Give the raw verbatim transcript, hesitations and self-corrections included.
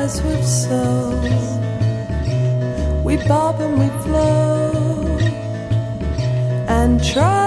rise with soul. We bob and we float and try